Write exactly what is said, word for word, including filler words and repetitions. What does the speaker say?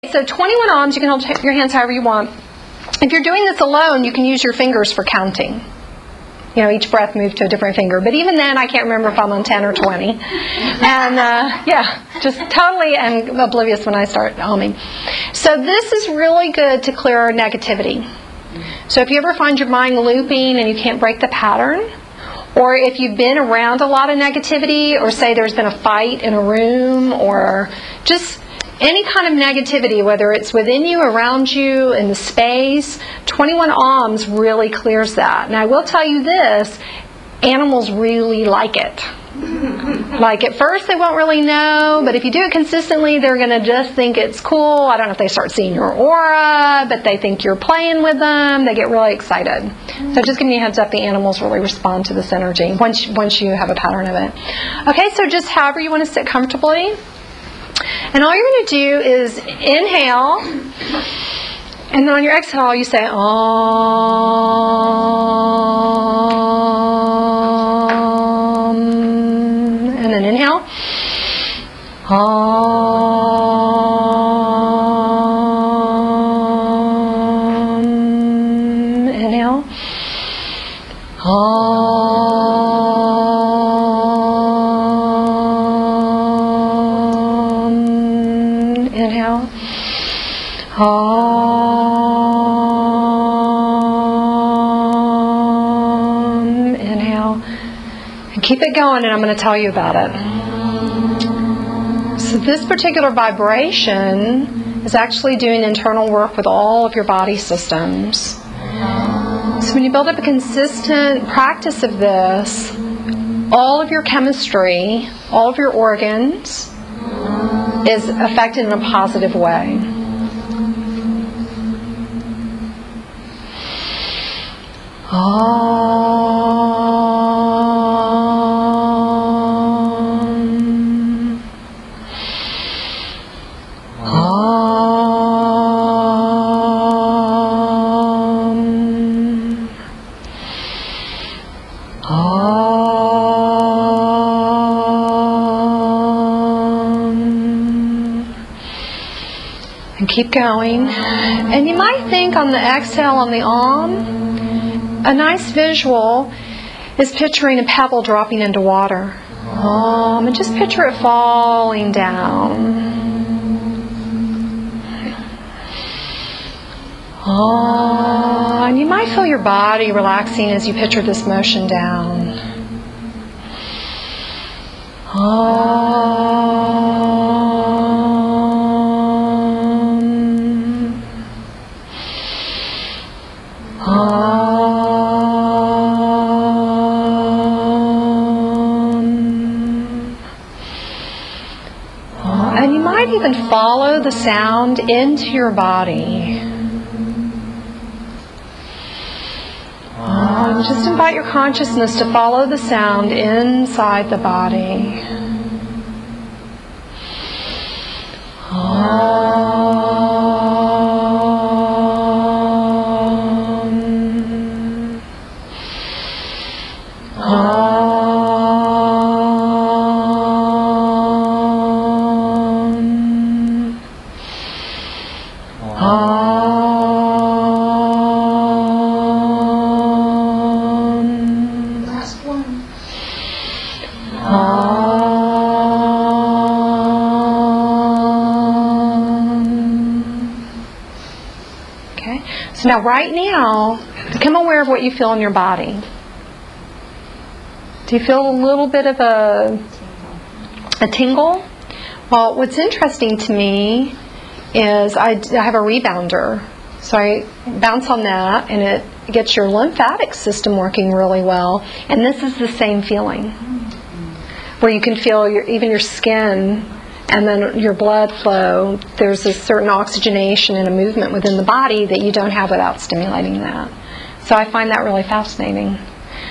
So twenty-one ohms, you can hold your hands however you want. If you're doing this alone, you can use your fingers for counting. You know, each breath moves to a different finger. But even then, I can't remember if I'm on ten or twenty. And, uh, yeah, just totally and oblivious when I start humming. So this is really good to clear our negativity. So if you ever find your mind looping and you can't break the pattern, or if you've been around a lot of negativity, or say there's been a fight in a room, or just any kind of negativity, whether it's within you, around you, in the space, twenty-one ohms really clears that. Now I will tell you this, animals really like it. Like at first they won't really know, but if you do it consistently, they're going to just think it's cool. I don't know if they start seeing your aura, but they think you're playing with them. They get really excited. So just giving you a heads up, the animals really respond to this energy once, once you have a pattern of it. Okay, so just however you want to sit comfortably. And all you're going to do is inhale, and then on your exhale you say Om, and then inhale, Om, inhale, Om. Inhale. Om. Inhale. And keep it going, and I'm going to tell you about it. So this particular vibration is actually doing internal work with all of your body systems. So when you build up a consistent practice of this, all of your chemistry, all of your organs, is affected in a positive way. Om. Om. And keep going. And you might think on the exhale, on the Om, a nice visual is picturing a pebble dropping into water. Om, and just picture it falling down. Om, and you might feel your body relaxing as you picture this motion down. Om. And you might even follow the sound into your body. Um, just invite your consciousness to follow the sound inside the body. Om. Om. Last one. Om. Okay. So now, right now, become aware of what you feel in your body. Do you feel a little bit of a a tingle? Well, what's interesting to me is I, I have a rebounder. So I bounce on that, and it gets your lymphatic system working really well. And this is the same feeling, where you can feel your, even your skin and then your blood flow. There's a certain oxygenation and a movement within the body that you don't have without stimulating that. So I find that really fascinating.